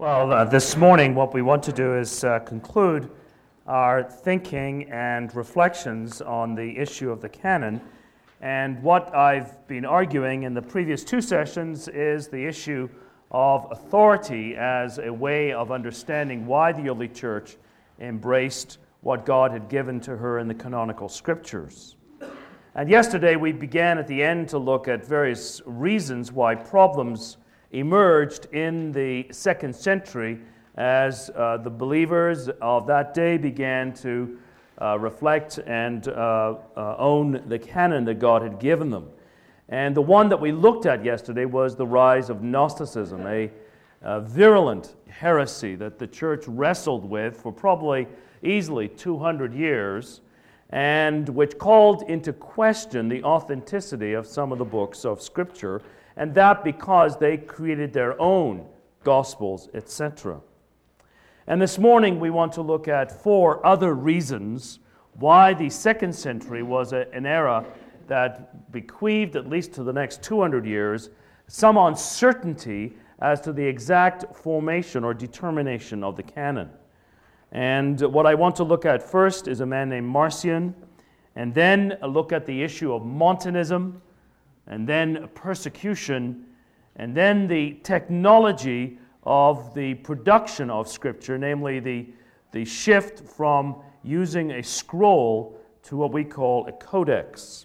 Well, this morning what we want to do is conclude our thinking and reflections on the issue of the canon. And what I've been arguing in the previous two sessions is the issue of authority as a way of understanding why the early church embraced what God had given to her in the canonical scriptures. And yesterday we began at the end to look at various reasons why problems emerged in the second century as the believers of that day began to reflect and own the canon that God had given them. And the one that we looked at yesterday was the rise of Gnosticism, a virulent heresy that the church wrestled with for probably easily 200 years, and which called into question the authenticity of some of the books of Scripture, and that because they created their own gospels, etc. And this morning we want to look at four other reasons why the second century was an era that bequeathed, at least to the next 200 years, some uncertainty as to the exact formation or determination of the canon. And what I want to look at first is a man named Marcion, and then a look at the issue of Montanism, and then persecution, and then the technology of the production of Scripture, namely the shift from using a scroll to what we call a codex.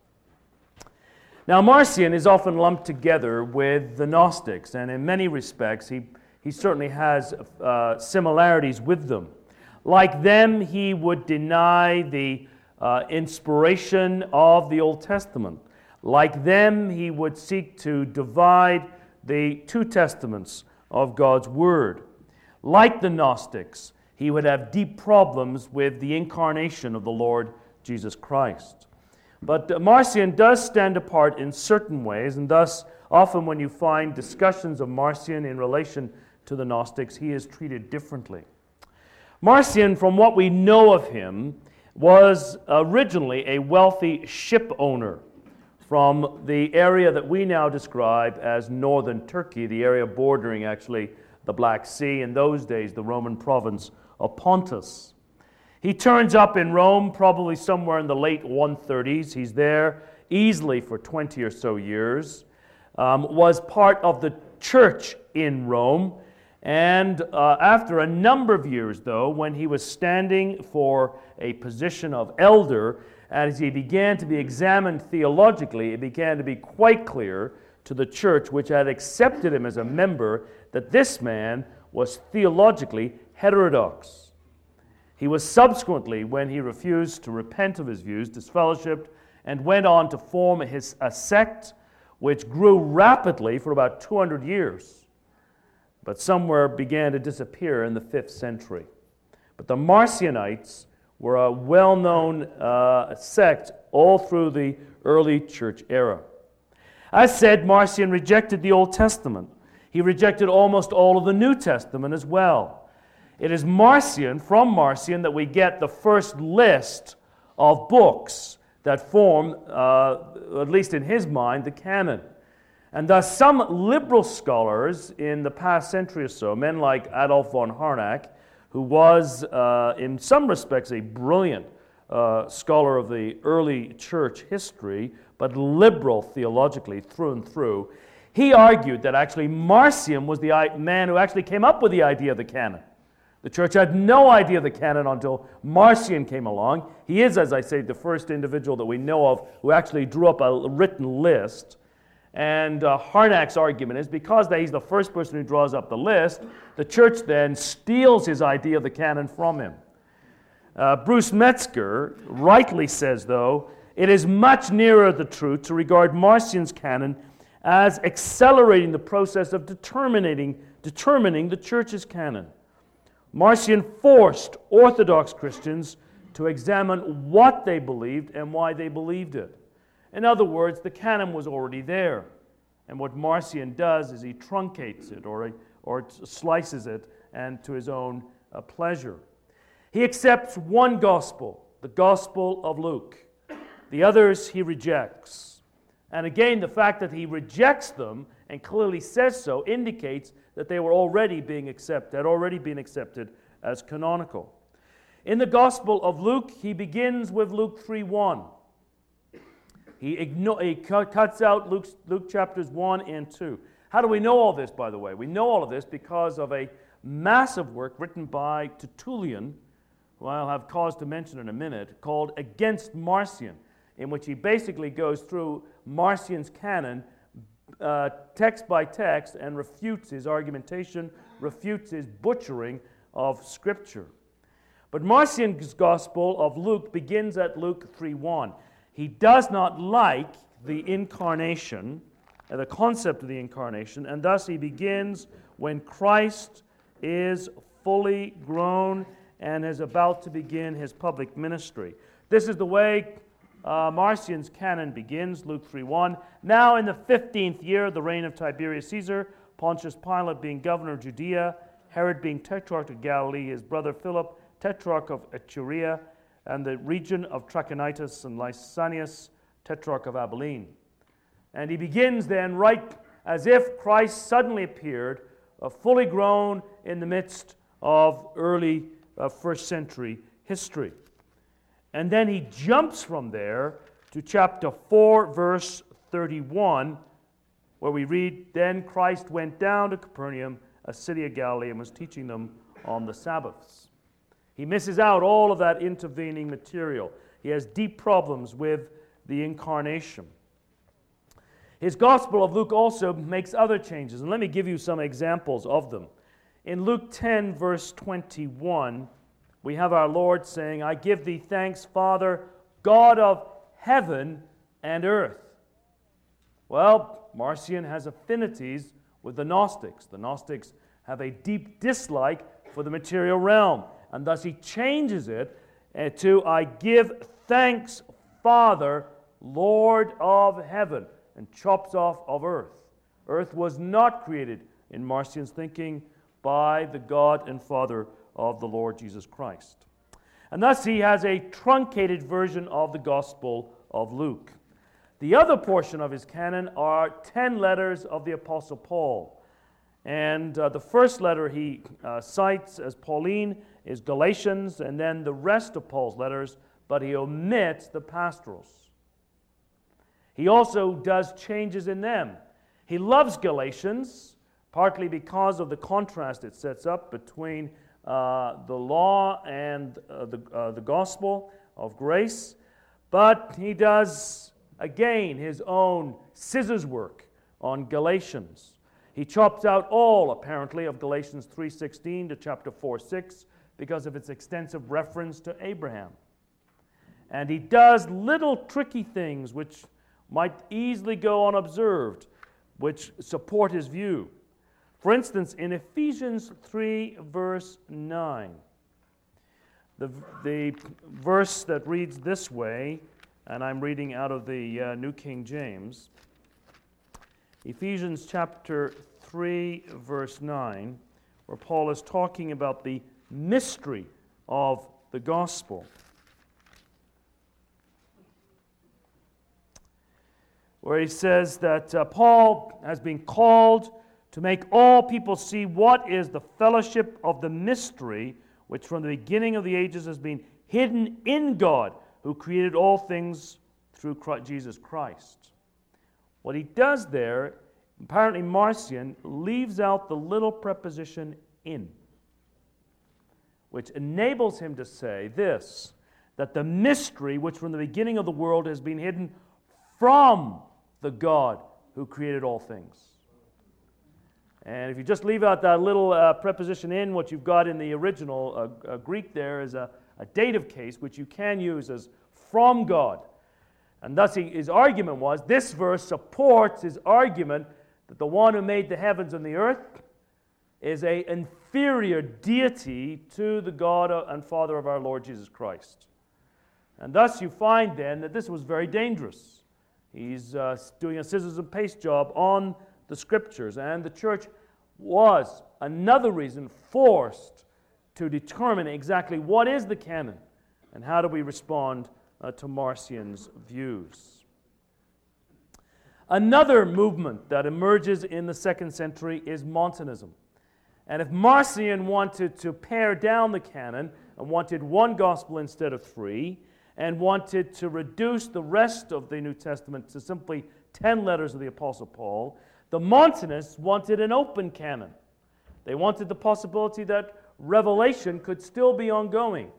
Now, Marcion is often lumped together with the Gnostics, and in many respects he certainly has similarities with them. Like them, he would deny the inspiration of the Old Testament. Like them, he would seek to divide the two testaments of God's Word. Like the Gnostics, he would have deep problems with the incarnation of the Lord Jesus Christ. But Marcion does stand apart in certain ways, and thus often when you find discussions of Marcion in relation to the Gnostics, he is treated differently. Marcion, from what we know of him, was originally a wealthy ship owner from the area that we now describe as northern Turkey, the area bordering actually the Black Sea, in those days the Roman province of Pontus. He turns up in Rome probably somewhere in the late 130s. He's there easily for 20 or so years, was part of the church in Rome, and after a number of years, though, when he was standing for a position of elder, as he began to be examined theologically, it began to be quite clear to the church, which had accepted him as a member, that this man was theologically heterodox. He was subsequently, when he refused to repent of his views, disfellowshipped and went on to form a sect which grew rapidly for about 200 years, but somewhere began to disappear in the 5th century. But the Marcionites were a well-known sect all through the early church era. As said, Marcion rejected the Old Testament. He rejected almost all of the New Testament as well. It is Marcion, from Marcion, that we get the first list of books that form, at least in his mind, the canon. And thus some liberal scholars in the past century or so, men like Adolf von Harnack, who was, in some respects, a brilliant scholar of the early church history, but liberal theologically through and through, he argued that actually Marcion was the man who actually came up with the idea of the canon. The church had no idea of the canon until Marcion came along. He is, as I say, the first individual that we know of who actually drew up a written list. And Harnack's argument is because he's the first person who draws up the list, the church then steals his idea of the canon from him. Bruce Metzger rightly says, though, it is much nearer the truth to regard Marcion's canon as accelerating the process of determining the church's canon. Marcion forced Orthodox Christians to examine what they believed and why they believed it. In other words, the canon was already there. And what Marcion does is he truncates it or slices it and to his own pleasure. He accepts one gospel, the Gospel of Luke. The others he rejects. And again, the fact that he rejects them and clearly says so indicates that they were already being accepted, had already been accepted as canonical. In the Gospel of Luke, he begins with Luke 3:1. He cuts out Luke chapters 1 and 2. How do we know all this, by the way? We know all of this because of a massive work written by Tertullian, who I'll have cause to mention in a minute, called Against Marcion, in which he basically goes through Marcion's canon text by text and refutes his argumentation, refutes his butchering of Scripture. But Marcion's Gospel of Luke begins at Luke 3:1. He does not like the incarnation, the concept of the incarnation, and thus he begins when Christ is fully grown and is about to begin his public ministry. This is the way Marcion's canon begins, Luke 3:1. Now in the 15th year of the reign of Tiberius Caesar, Pontius Pilate being governor of Judea, Herod being tetrarch of Galilee, his brother Philip, tetrarch of Iturea, and the region of Trachonitis, and Lysanias, tetrarch of Abilene. And he begins then right as if Christ suddenly appeared, fully grown in the midst of early first century history. And then he jumps from there to chapter 4, verse 31, where we read, "Then Christ went down to Capernaum, a city of Galilee, and was teaching them on the Sabbaths." He misses out all of that intervening material. He has deep problems with the incarnation. His Gospel of Luke also makes other changes, and let me give you some examples of them. In Luke 10, verse 21, we have our Lord saying, "I give thee thanks, Father, God of heaven and earth." Well, Marcion has affinities with the Gnostics. The Gnostics have a deep dislike for the material realm, and thus he changes it to, "I give thanks, Father, Lord of heaven," and chops off of earth. Earth was not created, in Marcion's thinking, by the God and Father of the Lord Jesus Christ. And thus he has a truncated version of the Gospel of Luke. The other portion of his canon are 10 letters of the Apostle Paul. And the first letter he cites as Pauline is Galatians, and then the rest of Paul's letters, but he omits the pastorals. He also does changes in them. He loves Galatians, partly because of the contrast it sets up between the law and the gospel of grace, but he does, again, his own scissors work on Galatians. He chops out all, apparently, of Galatians 3:16 to chapter 4:6 because of its extensive reference to Abraham. And he does little tricky things which might easily go unobserved, which support his view. For instance, in Ephesians 3, verse 9, the verse that reads this way, and I'm reading out of the New King James, Ephesians chapter 3, verse 9, where Paul is talking about the mystery of the gospel. Where he says that Paul has been called to make all people see what is the fellowship of the mystery which from the beginning of the ages has been hidden in God, who created all things through Jesus Christ. What he does there, apparently Marcion leaves out the little preposition in, which enables him to say this, that the mystery which from the beginning of the world has been hidden from the God who created all things. And if you just leave out that little preposition in, what you've got in the original Greek there is a dative case, which you can use as from God. And thus his argument was, this verse supports his argument that the one who made the heavens and the earth is an inferior deity to the God and Father of our Lord Jesus Christ. And thus you find then that this was very dangerous. He's doing a scissors and paste job on the Scriptures, and the church was, another reason, forced to determine exactly what is the canon and how do we respond to Marcion's views. Another movement that emerges in the 2nd century is Montanism. And if Marcion wanted to pare down the canon and wanted one gospel instead of three, and wanted to reduce the rest of the New Testament to simply 10 letters of the Apostle Paul, the Montanists wanted an open canon. They wanted the possibility that revelation could still be ongoing.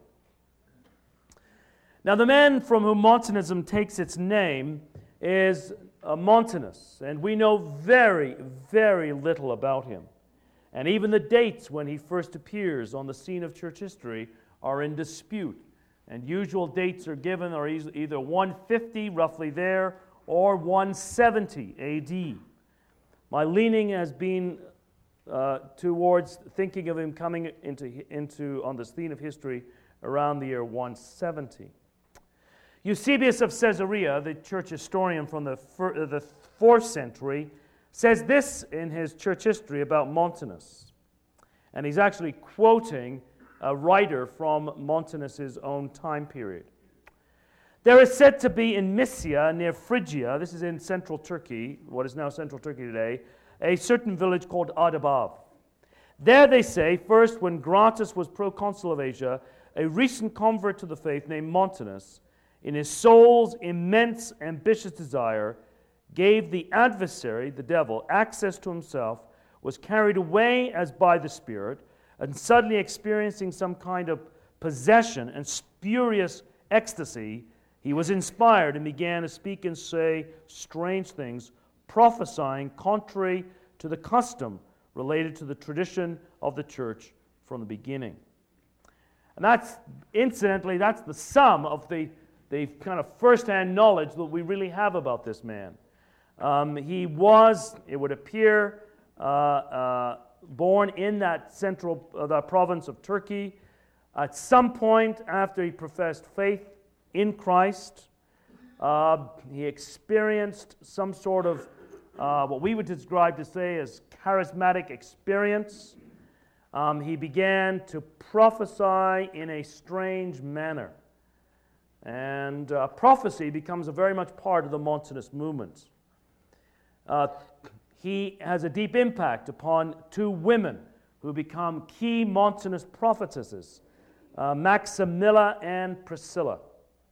Now, the man from whom Montanism takes its name is Montanus, and we know very, very little about him. And even the dates when he first appears on the scene of church history are in dispute. And usual dates are given are either 150, roughly there, or 170 AD. My leaning has been towards thinking of him coming into on the scene of history around the year 170. Eusebius of Caesarea, the church historian from the 4th century, says this in his church history about Montanus. And he's actually quoting a writer from Montanus' own time period. There is said to be in Mysia, near Phrygia, this is in central Turkey, what is now central Turkey today, a certain village called Adabav. There they say, first when Gratus was proconsul of Asia, a recent convert to the faith named Montanus, in his soul's immense ambitious desire, gave the adversary, the devil, access to himself, was carried away as by the Spirit, and suddenly experiencing some kind of possession and spurious ecstasy, he was inspired and began to speak and say strange things, prophesying contrary to the custom related to the tradition of the church from the beginning. And that's, incidentally, that's the sum of the kind of first-hand knowledge that we really have about this man. He was, it would appear, born in that that province of Turkey. At some point after he professed faith in Christ, he experienced some sort of what we would describe to say as charismatic experience. He began to prophesy in a strange manner. And prophecy becomes a very much part of the Montanist movement. He has a deep impact upon two women who become key Montanist prophetesses, Maximilla and Priscilla.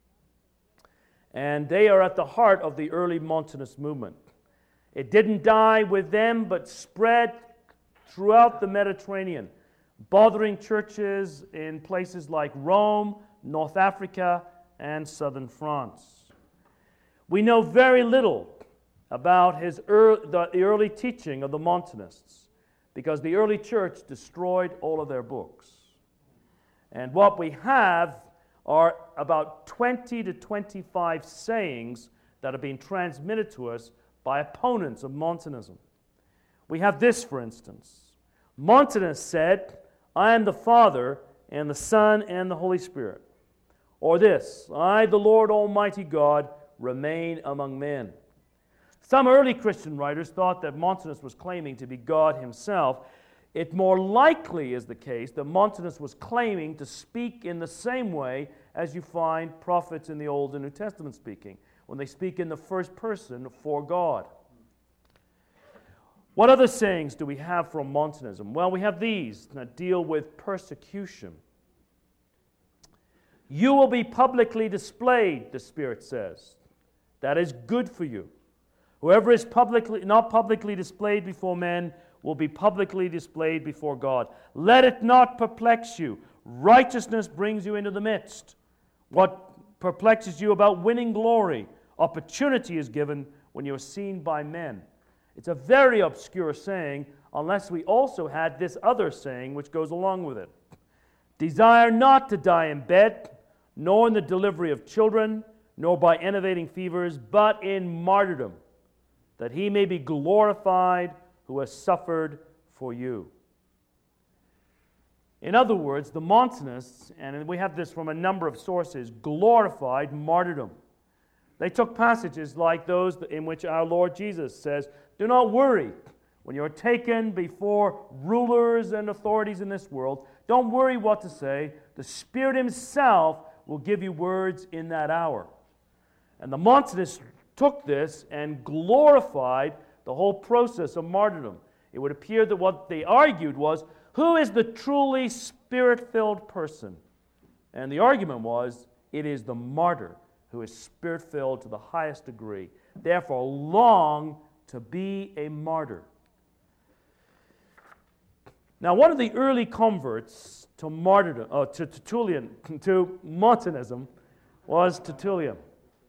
And they are at the heart of the early Montanist movement. It didn't die with them, but spread throughout the Mediterranean, bothering churches in places like Rome, North Africa, and southern France. We know very little about the early teaching of the Montanists because the early church destroyed all of their books. And what we have are about 20 to 25 sayings that have been transmitted to us by opponents of Montanism. We have this, for instance. Montanus said, "I am the Father and the Son and the Holy Spirit." Or this, "I, the Lord Almighty God, remain among men." Some early Christian writers thought that Montanus was claiming to be God himself. It more likely is the case that Montanus was claiming to speak in the same way as you find prophets in the Old and New Testament speaking, when they speak in the first person for God. What other sayings do we have from Montanism? Well, we have these that deal with persecution. You will be publicly displayed, the Spirit says. That is good for you. Whoever is not publicly displayed before men will be publicly displayed before God. Let it not perplex you. Righteousness brings you into the midst. What perplexes you about winning glory? Opportunity is given when you are seen by men. It's a very obscure saying, unless we also had this other saying which goes along with it. Desire not to die in bed, nor in the delivery of children, nor by enervating fevers, but in martyrdom, that he may be glorified who has suffered for you. In other words, the Montanists, and we have this from a number of sources, glorified martyrdom. They took passages like those in which our Lord Jesus says, "Do not worry when you're taken before rulers and authorities in this world. Don't worry what to say. The Spirit himself will give you words in that hour." And the Montanists took this and glorified the whole process of martyrdom. It would appear that what they argued was, Who is the truly Spirit-filled person? And the argument was, it is the martyr who is Spirit-filled to the highest degree. Therefore, long to be a martyr. Now, one of the early converts to martyrdom, to Montanism, was Tertullian,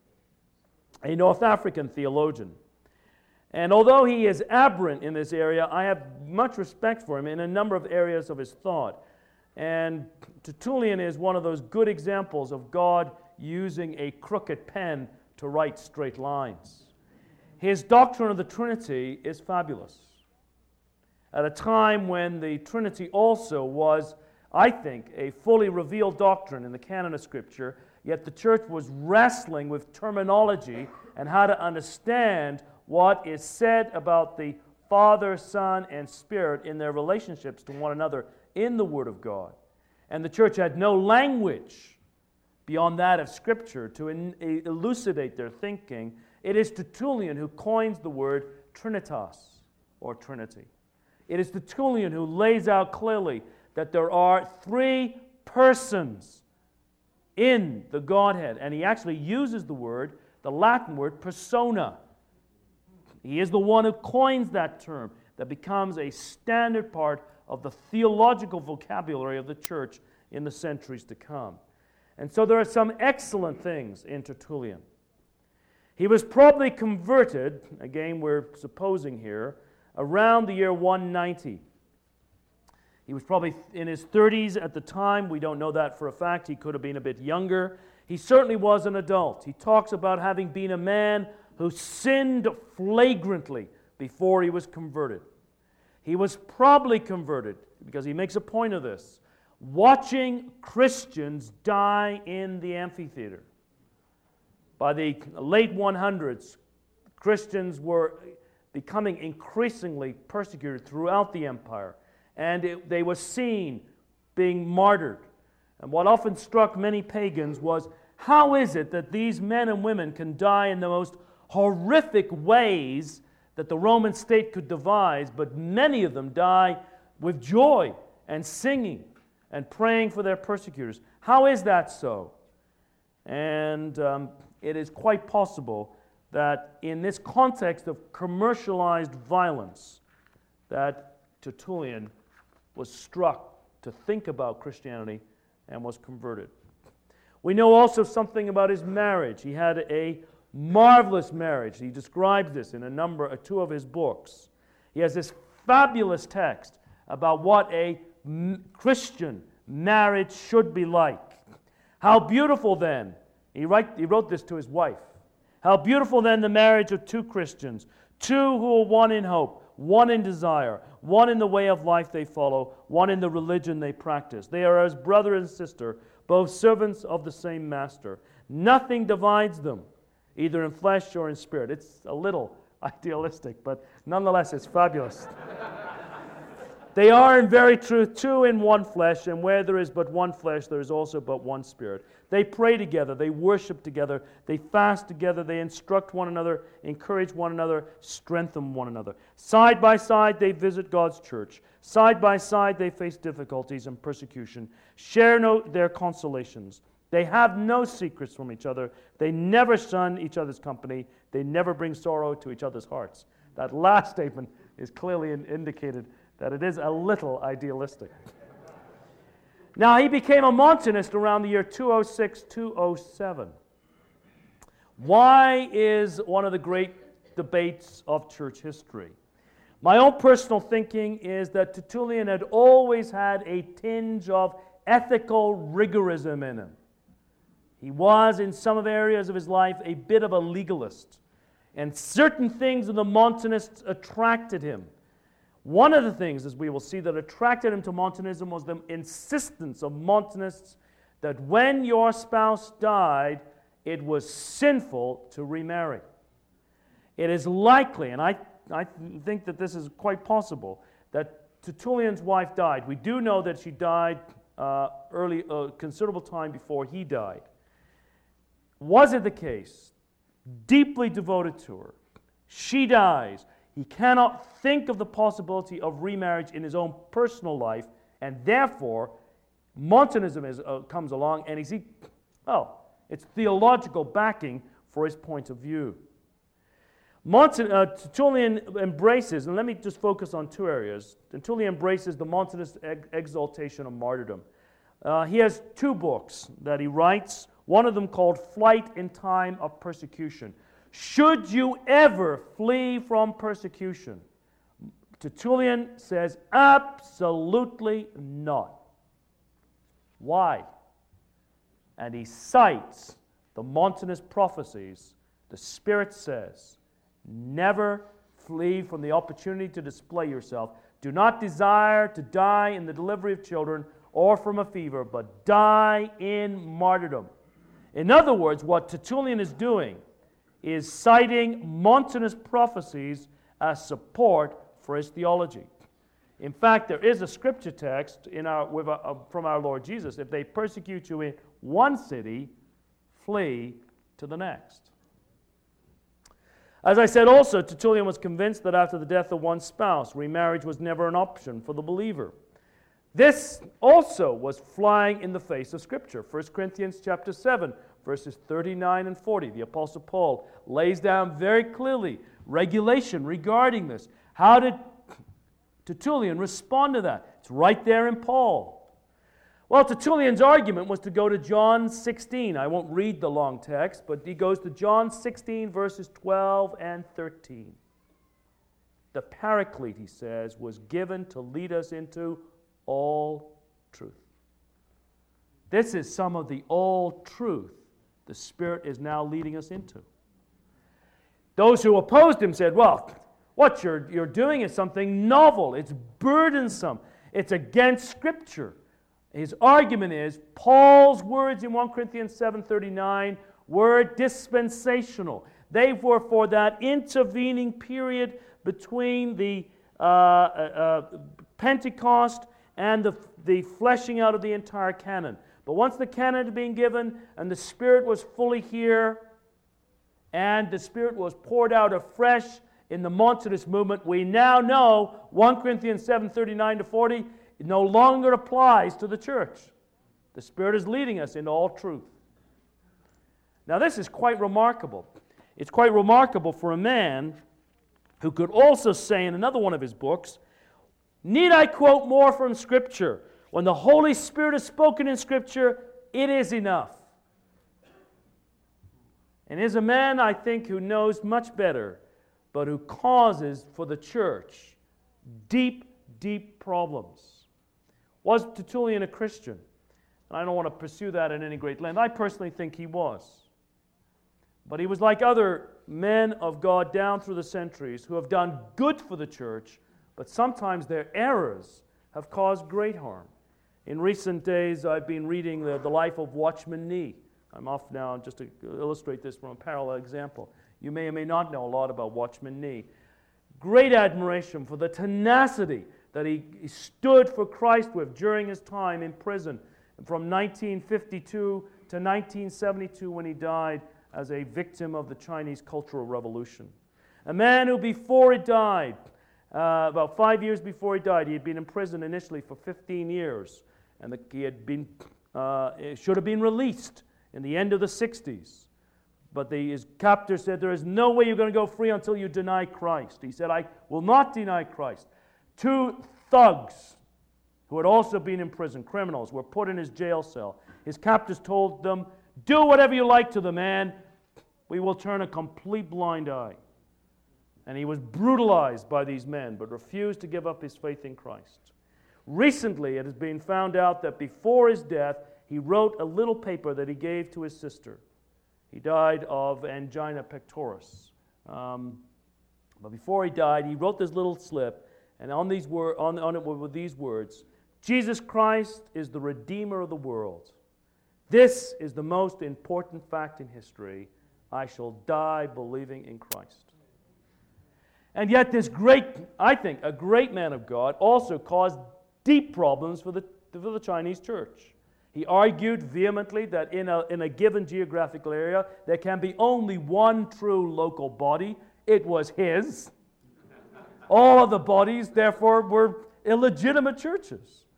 a North African theologian. And although he is aberrant in this area, I have much respect for him in a number of areas of his thought. And Tertullian is one of those good examples of God using a crooked pen to write straight lines. His doctrine of the Trinity is fabulous. At a time when the Trinity also was, I think, a fully revealed doctrine in the canon of Scripture, yet the church was wrestling with terminology and how to understand what is said about the Father, Son, and Spirit in their relationships to one another in the Word of God. And the church had no language beyond that of Scripture to elucidate their thinking. It is Tertullian who coins the word Trinitas, or Trinity. It is Tertullian who lays out clearly that there are three persons in the Godhead. And he actually uses the Latin word persona. He is the one who coins that term that becomes a standard part of the theological vocabulary of the church in the centuries to come. And so there are some excellent things in Tertullian. He was probably converted, again we're supposing here, around the year 190. He was probably in his 30s at the time. We don't know that for a fact. He could have been a bit younger. He certainly was an adult. He talks about having been a man who sinned flagrantly before he was converted. He was probably converted, because he makes a point of this, watching Christians die in the amphitheater. By the late 100s, Christians were becoming increasingly persecuted throughout the empire, and they were seen being martyred. And what often struck many pagans was, how is it that these men and women can die in the most horrific ways that the Roman state could devise, but many of them die with joy and singing and praying for their persecutors? How is that so? And it is quite possible that in this context of commercialized violence, that Tertullian was struck to think about Christianity and was converted. We know also something about his marriage. He had a marvelous marriage. He describes this in two of his books. He has this fabulous text about what a Christian marriage should be like. How beautiful then, he wrote this to his wife, how beautiful then the marriage of two Christians, two who are one in hope, one in desire, one in the way of life they follow, one in the religion they practice. They are as brother and sister, both servants of the same master. Nothing divides them, either in flesh or in spirit. It's a little idealistic, but nonetheless it's fabulous. They are in very truth two in one flesh, and where there is but one flesh, there is also but one spirit. They pray together, they worship together, they fast together, they instruct one another, encourage one another, strengthen one another. Side by side, they visit God's church. Side by side, they face difficulties and persecution, share their consolations. They have no secrets from each other. They never shun each other's company. They never bring sorrow to each other's hearts. That last statement is clearly indicated that it is a little idealistic. Now, he became a Montanist around the year 206, 207. Why is one of the great debates of church history? My own personal thinking is that Tertullian had always had a tinge of ethical rigorism in him. He was, in some of areas of his life, a bit of a legalist. And certain things of the Montanists attracted him. One of the things, as we will see, that attracted him to Montanism was the insistence of Montanists that when your spouse died, it was sinful to remarry. It is likely, and I think that this is quite possible, that Tertullian's wife died. We do know that she died considerable time before he died. Was it the case? Deeply devoted to her. She dies. He cannot think of the possibility of remarriage in his own personal life And therefore, Montanism comes along, and it's theological backing for his point of view. Tertullian embraces, and let me just focus on two areas. Tertullian embraces the Montanist exaltation of martyrdom. He has two books that he writes, one of them called Flight in Time of Persecution. Should you ever flee from persecution? Tertullian says, absolutely not. Why? And he cites the Montanist prophecies. The Spirit says, never flee from the opportunity to display yourself. Do not desire to die in the delivery of children or from a fever, but die in martyrdom. In other words, what Tertullian is doing is citing Montanist prophecies as support for his theology. In fact, there is a scripture text from our Lord Jesus. If they persecute you in one city, flee to the next. As I said also, Tertullian was convinced that after the death of one spouse, remarriage was never an option for the believer. This also was flying in the face of Scripture. 1 Corinthians chapter 7, verses 39 and 40. The Apostle Paul lays down very clearly regulation regarding this. How did Tertullian respond to that? It's right there in Paul. Well, Tertullian's argument was to go to John 16. I won't read the long text, but he goes to John 16, verses 12 and 13. The Paraclete, he says, was given to lead us into all truth. This is some of the all truth the Spirit is now leading us into. Those who opposed him said, well, what you're doing is something novel. It's burdensome. It's against Scripture. His argument is Paul's words in 1 Corinthians 7:39 were dispensational. They were for that intervening period between the Pentecost and the fleshing out of the entire canon. But once the canon had been given and the Spirit was fully here and the Spirit was poured out afresh in the Montanist movement, we now know 1 Corinthians 7:39 to 40 no longer applies to the church. The Spirit is leading us into all truth. Now this is quite remarkable. It's quite remarkable for a man who could also say in another one of his books, need I quote more from Scripture? When the Holy Spirit is spoken in Scripture, it is enough. And is a man, I think, who knows much better, but who causes for the church deep, deep problems. Was Tertullian a Christian? And I don't want to pursue that at any great length. I personally think he was. But he was like other men of God down through the centuries who have done good for the church, but sometimes their errors have caused great harm. In recent days, I've been reading the life of Watchman Nee. I'm off now just to illustrate this from a parallel example. You may or may not know a lot about Watchman Nee. Great admiration for the tenacity that he stood for Christ with during his time in prison from 1952 to 1972 when he died as a victim of the Chinese Cultural Revolution. A man who before he died, about 5 years before he died, he had been in prison initially for 15 years and he had been, should have been released in the end of the 60s. But his captor said, there is no way you're going to go free until you deny Christ. He said, I will not deny Christ. 2 thugs who had also been in prison, criminals, were put in his jail cell. His captors told them, do whatever you like to the man. We will turn a complete blind eye. And he was brutalized by these men, but refused to give up his faith in Christ. Recently, it has been found out that before his death, he wrote a little paper that he gave to his sister. He died of angina pectoris. But before he died, he wrote this little slip, and on it were these words, Jesus Christ is the Redeemer of the world. This is the most important fact in history. I shall die believing in Christ. And yet this great, I think, a great man of God also caused deep problems for the Chinese church. He argued vehemently that in a given geographical area, there can be only one true local body. It was his. All of the bodies, therefore, were illegitimate churches.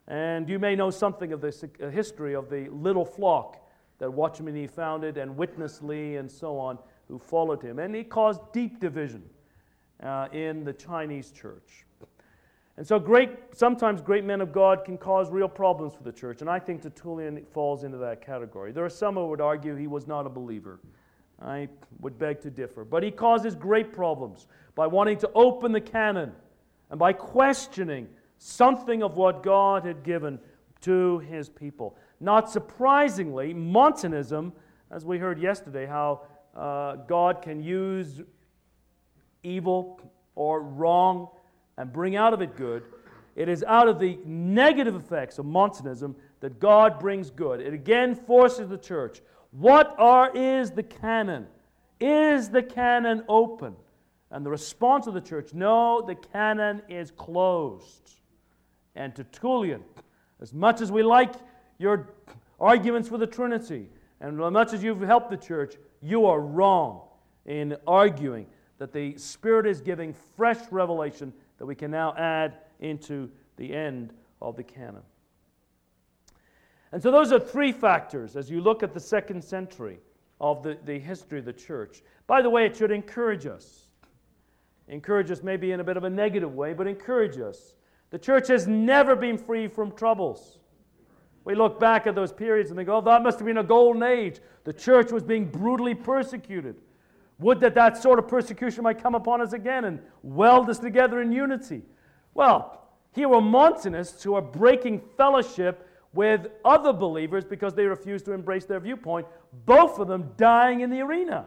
And you may know something of this history of the little flock that Watchman Nee founded, and Witness Lee and so on, who followed him. And he caused deep division in the Chinese church. And so sometimes great men of God can cause real problems for the church, and I think Tertullian falls into that category. There are some who would argue he was not a believer. I would beg to differ. But he causes great problems by wanting to open the canon and by questioning something of what God had given to his people. Not surprisingly, Montanism, as we heard yesterday, how God can use evil or wrong and bring out of it good. It is out of the negative effects of Montanism that God brings good. It again forces the church. Is the canon? Is the canon open? And the response of the church, no, the canon is closed. And Tertullian, as much as we like your arguments for the Trinity, and as much as you've helped the church, you are wrong in arguing that the Spirit is giving fresh revelation that we can now add into the end of the canon. And so those are three factors as you look at the 2nd century of the history of the church. By the way, it should encourage us. Encourage us maybe in a bit of a negative way, but encourage us. The church has never been free from troubles. We look back at those periods and think, oh, that must have been a golden age. The church was being brutally persecuted. Would that sort of persecution might come upon us again and weld us together in unity. Well, here were Montanists who are breaking fellowship with other believers because they refuse to embrace their viewpoint, both of them dying in the arena.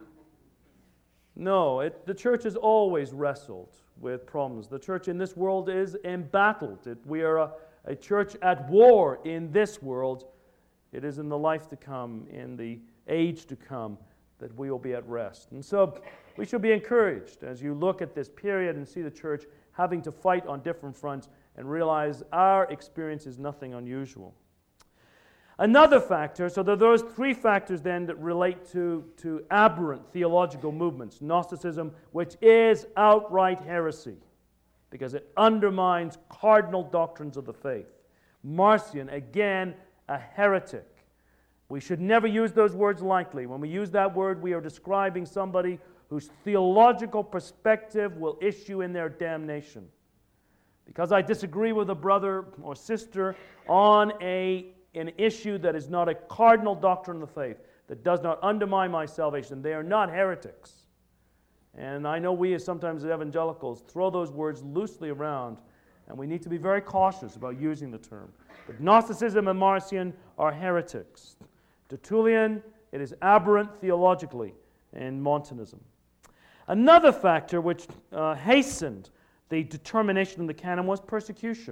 No, the church has always wrestled with problems. The church in this world is embattled. We are a church at war in this world. It is in the life to come, in the age to come, that we will be at rest. And so we should be encouraged as you look at this period and see the church having to fight on different fronts and realize our experience is nothing unusual. Another factor, so there are those three factors then that relate to aberrant theological movements. Gnosticism, which is outright heresy because it undermines cardinal doctrines of the faith. Marcion, again, a heretic. We should never use those words lightly. When we use that word, we are describing somebody whose theological perspective will issue in their damnation. Because I disagree with a brother or sister on an issue that is not a cardinal doctrine of the faith, that does not undermine my salvation, they are not heretics. And I know we, as sometimes as evangelicals, throw those words loosely around, and we need to be very cautious about using the term. But Gnosticism and Marcion are heretics. Tertullian, it is aberrant theologically in Montanism. Another factor which hastened the determination of the canon was persecution.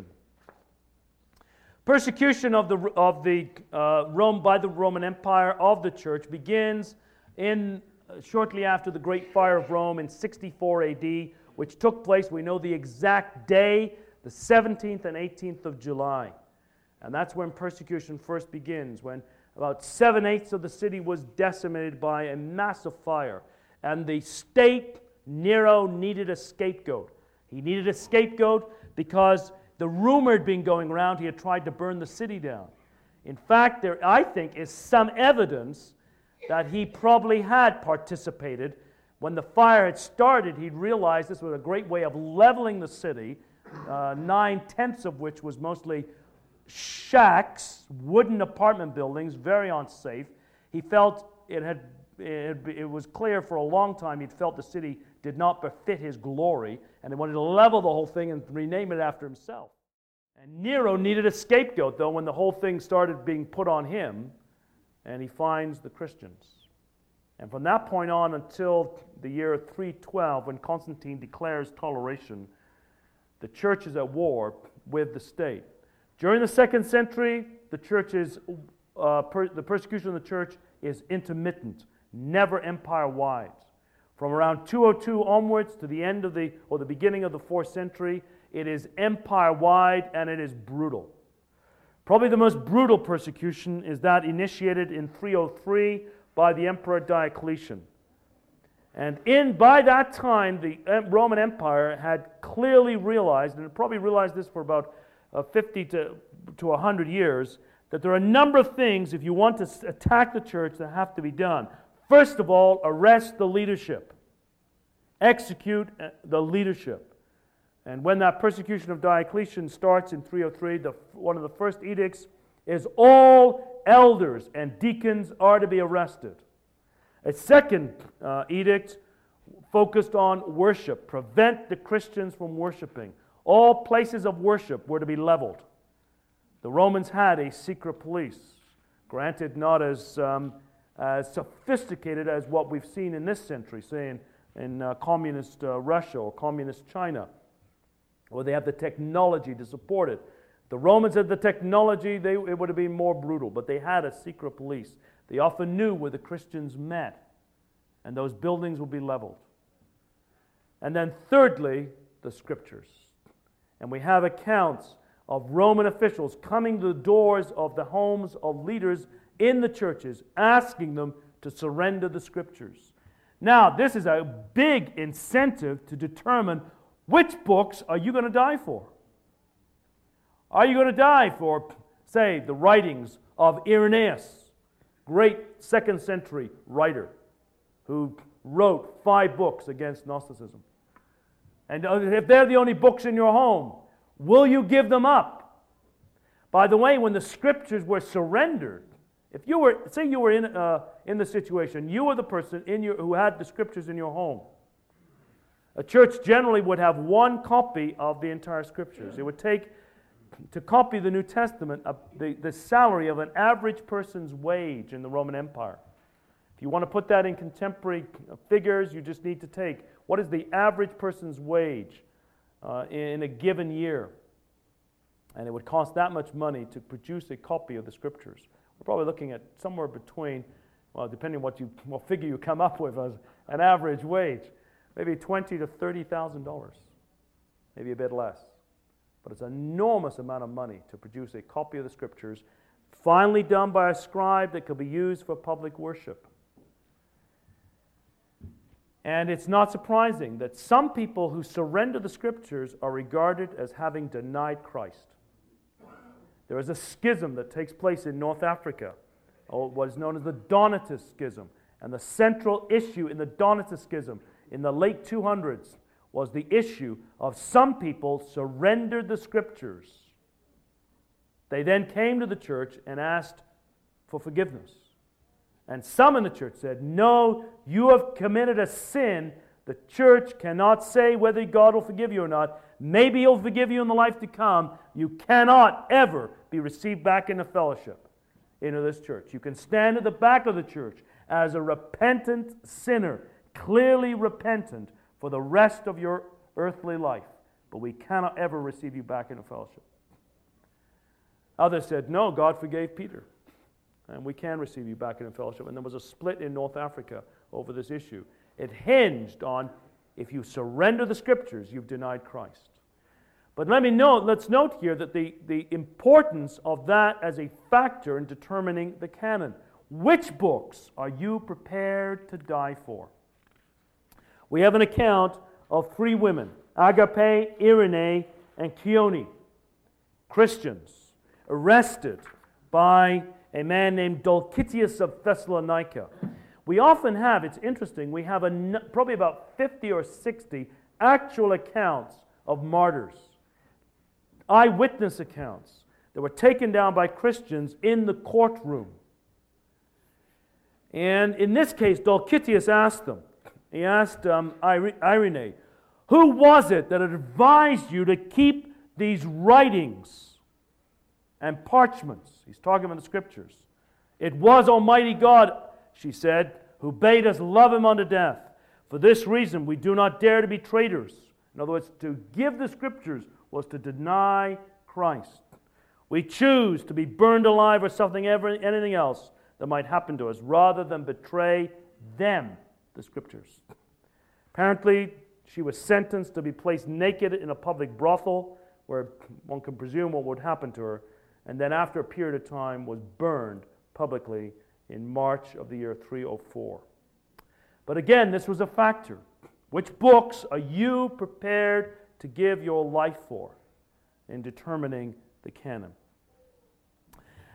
Persecution by the Roman Empire of the church begins shortly after the Great Fire of Rome in 64 AD, which took place, we know the exact day, the 17th and 18th of July. And that's when persecution first begins, when about 7/8 of the city was decimated by a massive fire. And the state, Nero, needed a scapegoat. He needed a scapegoat because the rumor had been going around he had tried to burn the city down. In fact, there, I think, is some evidence that he probably had participated. When the fire had started, he'd realized this was a great way of leveling the city, 9/10 of which was mostly shacks, wooden apartment buildings, very unsafe. He felt it was clear for a long time he'd felt the city did not befit his glory, and he wanted to level the whole thing and rename it after himself. And Nero needed a scapegoat, though, when the whole thing started being put on him, and he finds the Christians. And from that point on until the year 312, when Constantine declares toleration, the church is at war with the state. During the 2nd century, the persecution of the church is intermittent, never empire-wide. From around 202 onwards to the end of the beginning of the 4th century, it is empire-wide and it is brutal. Probably the most brutal persecution is that initiated in 303 by the Emperor Diocletian. And by that time, the Roman Empire had clearly realized, and it probably realized this for about 50 to to 100 years, that there are a number of things, if you want to attack the church, that have to be done. First of all, arrest the leadership. Execute the leadership. And when that persecution of Diocletian starts in 303, one of the first edicts is all elders and deacons are to be arrested. A second edict focused on worship. Prevent the Christians from worshiping. All places of worship were to be leveled. The Romans had a secret police, granted not as sophisticated as what we've seen in this century, say in communist Russia or communist China, where they have the technology to support it. The Romans had the technology, it would have been more brutal, but they had a secret police. They often knew where the Christians met, and those buildings would be leveled. And then thirdly, the Scriptures. And we have accounts of Roman officials coming to the doors of the homes of leaders in the churches, asking them to surrender the Scriptures. Now, this is a big incentive to determine which books are you going to die for. Are you going to die for, say, the writings of Irenaeus, great 2nd century writer who wrote 5 books against Gnosticism? And if they're the only books in your home, will you give them up? By the way, when the Scriptures were surrendered, if you were, say you were in the situation, you were the person who had the Scriptures in your home. A church generally would have one copy of the entire Scriptures. It would take, to copy the New Testament, the salary of an average person's wage in the Roman Empire. If you want to put that in contemporary figures, you just need to take what is the average person's wage in a given year. And it would cost that much money to produce a copy of the Scriptures. We're probably looking at somewhere between, well, depending on what figure you come up with as an average wage, maybe $20,000 to $30,000, maybe a bit less. But it's an enormous amount of money to produce a copy of the Scriptures, finally done by a scribe that could be used for public worship. And it's not surprising that some people who surrender the Scriptures are regarded as having denied Christ. There is a schism that takes place in North Africa, what is known as the Donatist Schism. And the central issue in the Donatist Schism in the late 200s was the issue of some people surrendered the Scriptures. They then came to the church and asked for forgiveness. And some in the church said, no, you have committed a sin. The church cannot say whether God will forgive you or not. Maybe He'll forgive you in the life to come. You cannot ever be received back into fellowship into this church. You can stand at the back of the church as a repentant sinner, clearly repentant for the rest of your earthly life. But we cannot ever receive you back into fellowship. Others said, no, God forgave Peter, and we can receive you back into fellowship. And there was a split in North Africa over this issue. It hinged on, if you surrender the Scriptures, you've denied Christ. But let's note here that the importance of that as a factor in determining the canon. Which books are you prepared to die for? We have an account of 3 women, Agape, Irene, and Chione, Christians, arrested by a man named Dulcitius of Thessalonica. We often have, it's interesting, we have probably about 50 or 60 actual accounts of martyrs, eyewitness accounts that were taken down by Christians in the courtroom. And in this case, Dulcitius asked them, he asked Irene, who was it that advised you to keep these writings and parchments? He's talking about the Scriptures. It was Almighty God, she said, who bade us love Him unto death. For this reason, we do not dare to be traitors. In other words, to give the Scriptures was to deny Christ. We choose to be burned alive or anything else that might happen to us, rather than betray them, the Scriptures. Apparently, she was sentenced to be placed naked in a public brothel, where one can presume what would happen to her, and then after a period of time was burned publicly in March of the year 304. But again, this was a factor. Which books are you prepared to give your life for in determining the canon?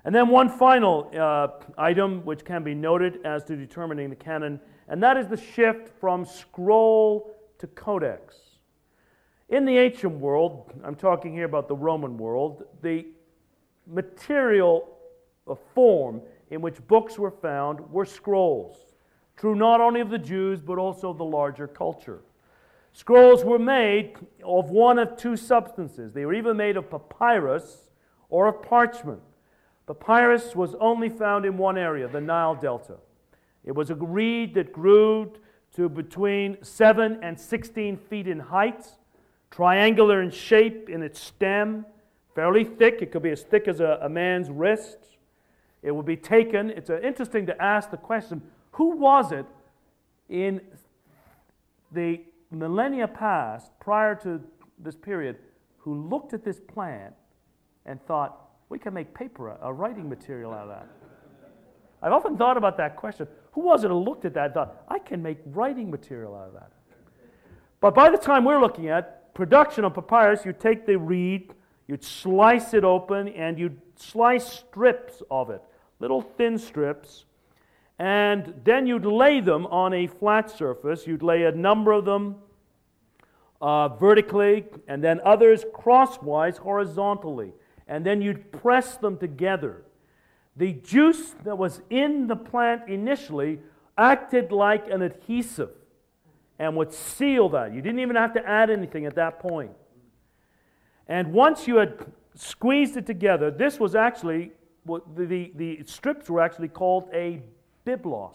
And then one final item which can be noted as to determining the canon, and that is the shift from scroll to codex. In the ancient world, I'm talking here about the Roman world, the material form in which books were found were scrolls. True not only of the Jews, but also of the larger culture. Scrolls were made of one of two substances. They were either made of papyrus or of parchment. Papyrus was only found in one area, the Nile Delta. It was a reed that grew to between 7 and 16 feet in height, triangular in shape in its stem, fairly thick. It could be as thick as a man's wrist. It would be taken. It's interesting to ask the question, who was it in the millennia past, prior to this period, who looked at this plant and thought, we can make paper, a writing material out of that? I've often thought about that question. Who was it who looked at that and thought, I can make writing material out of that? But by the time we're looking at production of papyrus, you take the reed, you'd slice it open, and you'd slice strips of it, little thin strips, and then you'd lay them on a flat surface. You'd lay a number of them vertically, and then others crosswise, horizontally. And then you'd press them together. The juice that was in the plant initially acted like an adhesive and would seal that. You didn't even have to add anything at that point. And once you had squeezed it together, this was actually, the strips were actually called a biblos.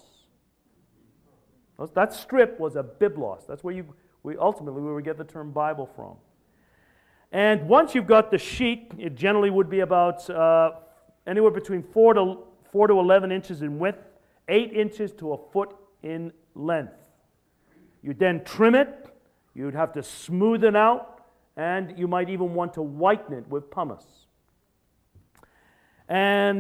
That strip was a biblos. That's where ultimately we get the term Bible from. And once you've got the sheet, it generally would be about anywhere between 4 to 11 inches in width, 8 inches to a foot in length. You'd then trim it, you'd have to smooth it out, and you might even want to whiten it with pumice. And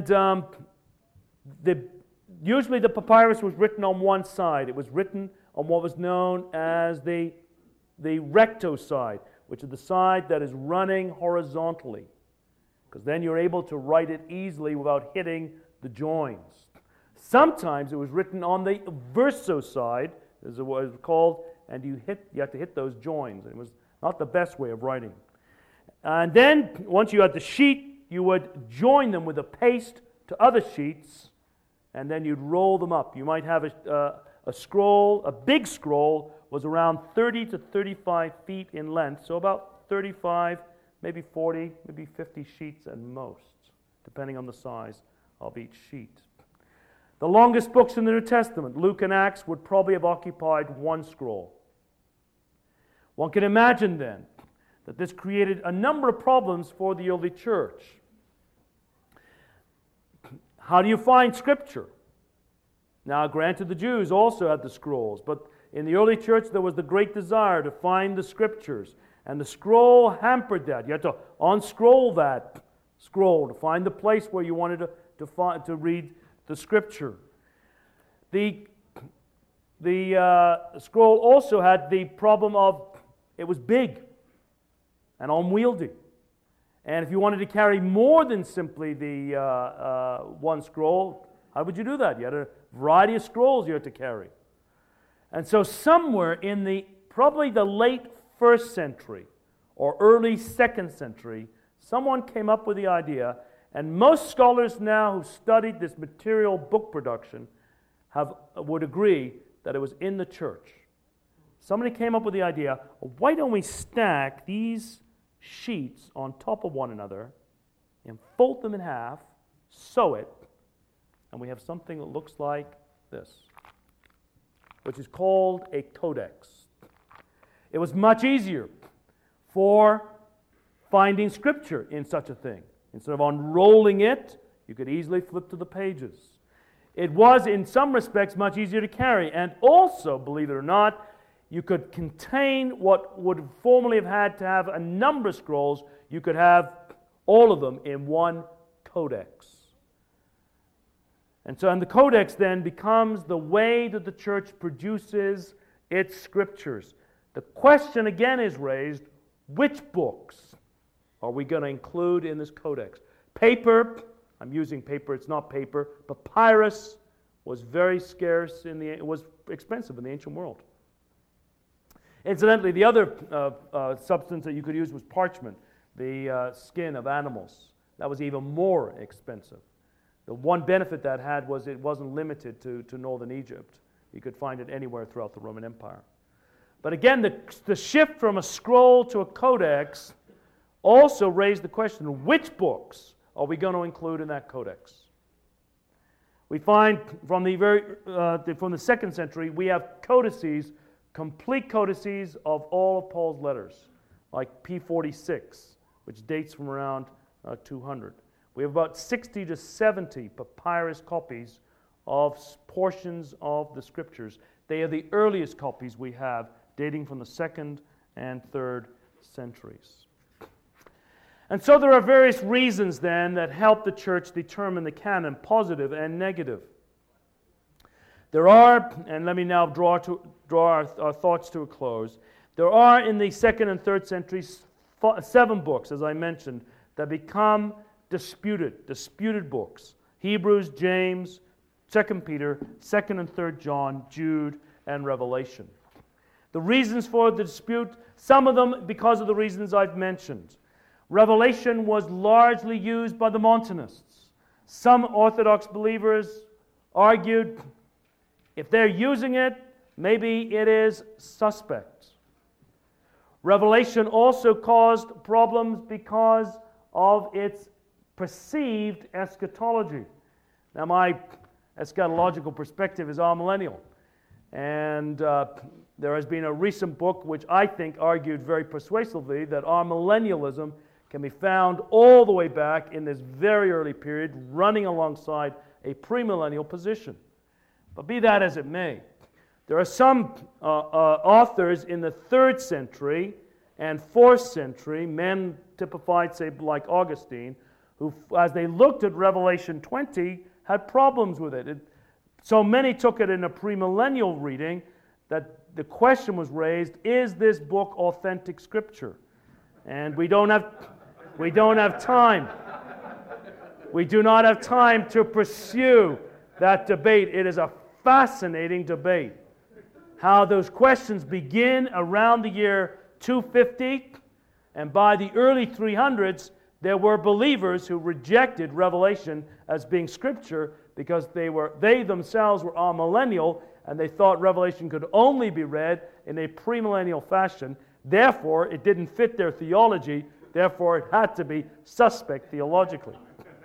usually the papyrus was written on one side. It was written on what was known as the recto side, which is the side that is running horizontally, because then you're able to write it easily without hitting the joins. Sometimes it was written on the verso side, as it was called, and you have to hit those joins. It was not the best way of writing. And then, once you had the sheet, you would join them with a paste to other sheets, and then you'd roll them up. You might have a scroll, a big scroll, was around 30 to 35 feet in length, so about 35, maybe 40, maybe 50 sheets at most, depending on the size of each sheet. The longest books in the New Testament, Luke and Acts, would probably have occupied one scroll. One can imagine then that this created a number of problems for the early church. How do you find Scripture? Now, granted, the Jews also had the scrolls, but in the early church there was the great desire to find the Scriptures, and the scroll hampered that. You had to unscroll that scroll to find the place where you wanted to read the Scripture. The scroll also had the problem of it was big and unwieldy. And if you wanted to carry more than simply the one scroll, how would you do that? You had a variety of scrolls you had to carry. And so somewhere in probably the late 1st century or early 2nd century, someone came up with the idea, and most scholars now who studied this material book production would agree that it was in the church. Somebody came up with the idea, why don't we stack these sheets on top of one another and fold them in half, sew it, and we have something that looks like this, which is called a codex. It was much easier for finding Scripture in such a thing. Instead of unrolling it, you could easily flip to the pages. It was, in some respects, much easier to carry, and also, believe it or not, you could contain what would formerly have had to have a number of scrolls. You could have all of them in one codex. And the codex then becomes the way that the church produces its Scriptures. The question again is raised, which books are we going to include in this codex? Paper I'm using paper, it's not paper. Papyrus was very scarce, it was expensive in the ancient world. Incidentally, the other substance that you could use was parchment, the skin of animals. That was even more expensive. The one benefit that had was it wasn't limited to northern Egypt. You could find it anywhere throughout the Roman Empire. But again, the shift from a scroll to a codex also raised the question, which books are we going to include in that codex? We find from the 2nd century, we have codices, complete codices of all of Paul's letters, like P46, which dates from around 200. We have about 60 to 70 papyrus copies of portions of the Scriptures. They are the earliest copies we have, dating from the 2nd and 3rd centuries. And so there are various reasons then that help the church determine the canon, positive and negative. There are, and let me now draw our thoughts to a close, there are in the 2nd and 3rd centuries 7 books, as I mentioned, that become disputed books. Hebrews, James, 2 Peter, 2nd and 3rd John, Jude, and Revelation. The reasons for the dispute, some of them because of the reasons I've mentioned. Revelation was largely used by the Montanists. Some Orthodox believers argued if they're using it, maybe it is suspect. Revelation also caused problems because of its perceived eschatology. Now, my eschatological perspective is amillennial. And there has been a recent book which I think argued very persuasively that amillennialism can be found all the way back in this very early period, running alongside a premillennial position. But be that as it may, there are some authors in the 3rd century and 4th century, men typified, say, like Augustine, who, as they looked at Revelation 20, had problems with it. So many took it in a premillennial reading that the question was raised, is this book authentic Scripture? And we don't have time. We do not have time to pursue that debate. It is a fascinating debate. How those questions begin around the year 250, and by the early 300s, there were believers who rejected Revelation as being Scripture because they themselves were amillennial, and they thought Revelation could only be read in a premillennial fashion. Therefore, it didn't fit their theology. Therefore, it had to be suspect theologically.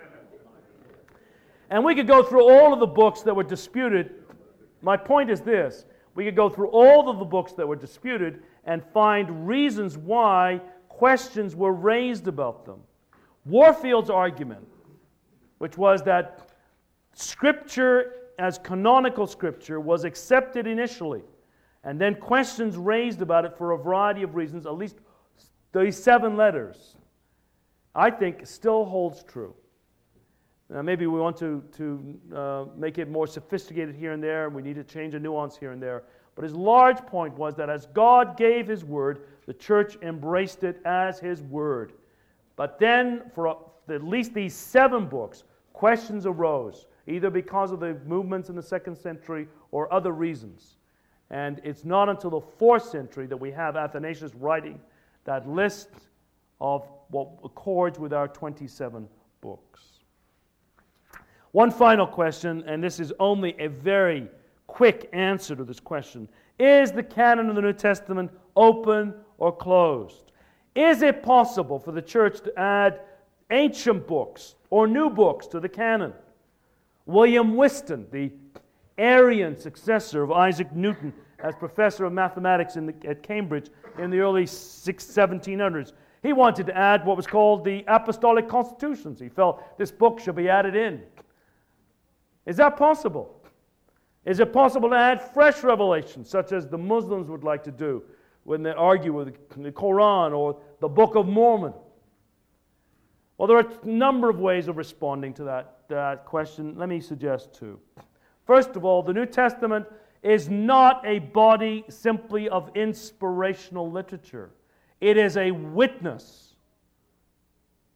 And we could go through all of the books that were disputed. My point is this. We could go through all of the books that were disputed and find reasons why questions were raised about them. Warfield's argument, which was that Scripture as canonical Scripture was accepted initially, and then questions raised about it for a variety of reasons, at least these 7 letters, I think still holds true. Now, maybe we want to make it more sophisticated here and there, and we need to change a nuance here and there. But his large point was that as God gave His Word, the church embraced it as His Word. But then, for at least these 7 books, questions arose, either because of the movements in the 2nd century or other reasons. And it's not until the 4th century that we have Athanasius writing that list of what accords with our 27 books. One final question, and this is only a very quick answer to this question. Is the canon of the New Testament open or closed? Is it possible for the church to add ancient books or new books to the canon? William Whiston, the Arian successor of Isaac Newton as professor of mathematics at Cambridge in the early 1700s, he wanted to add what was called the Apostolic Constitutions. He felt this book should be added in. Is that possible? Is it possible to add fresh revelations, such as the Muslims would like to do when they argue with the Quran or the Book of Mormon? Well, there are a number of ways of responding to that question. Let me suggest 2. First of all, the New Testament is not a body simply of inspirational literature. It is a witness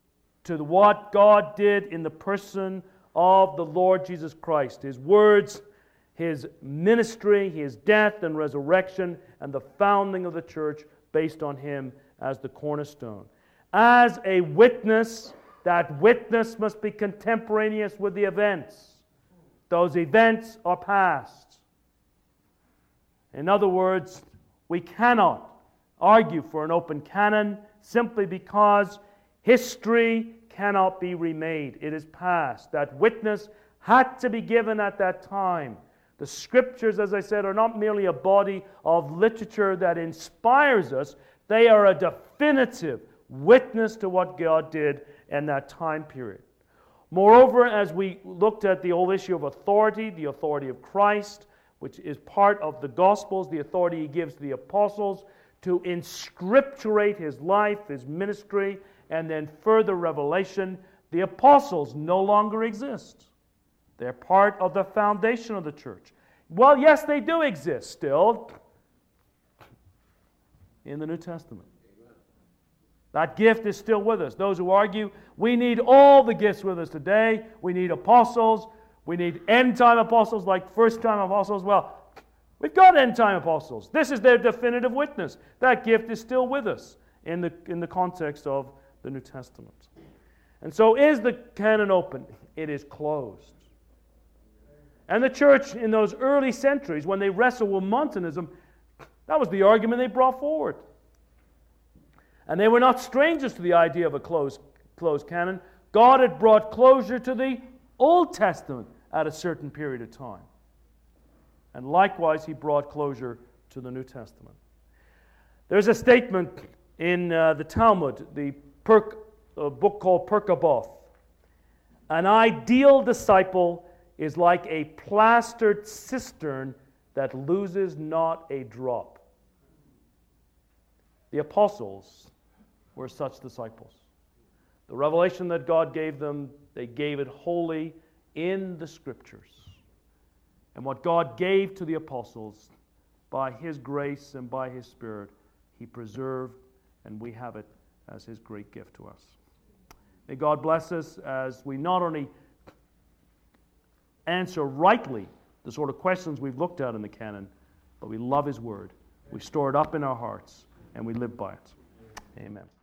to what God did in the person of the Lord Jesus Christ. His words, His ministry, His death and resurrection, and the founding of the church based on Him as the cornerstone. As a witness, that witness must be contemporaneous with the events. Those events are past. In other words, we cannot argue for an open canon simply because history cannot be remade. It is past. That witness had to be given at that time. The Scriptures, as I said, are not merely a body of literature that inspires us. They are a definitive witness to what God did in that time period. Moreover, as we looked at the whole issue of authority, the authority of Christ, which is part of the Gospels, the authority He gives to the apostles to inscripturate His life, His ministry, and then further revelation, the apostles no longer exist. They're part of the foundation of the church. Well, yes, they do exist still in the New Testament. That gift is still with us. Those who argue, we need all the gifts with us today. We need apostles. We need end-time apostles like first-time apostles. Well, we've got end-time apostles. This is their definitive witness. That gift is still with us in the context of the New Testament. And so is the canon open? It is closed. And the church in those early centuries, when they wrestled with Montanism, that was the argument they brought forward. And they were not strangers to the idea of a closed canon. God had brought closure to the Old Testament at a certain period of time. And likewise, He brought closure to the New Testament. There's a statement in the Talmud, the book called Pirkei Avot. An ideal disciple is like a plastered cistern that loses not a drop. The apostles were such disciples. The revelation that God gave them, they gave it wholly in the Scriptures. And what God gave to the apostles, by His grace and by His Spirit, He preserved, and we have it as His great gift to us. May God bless us as we not only answer rightly the sort of questions we've looked at in the canon, but we love His Word. We store it up in our hearts, and we live by it. Amen.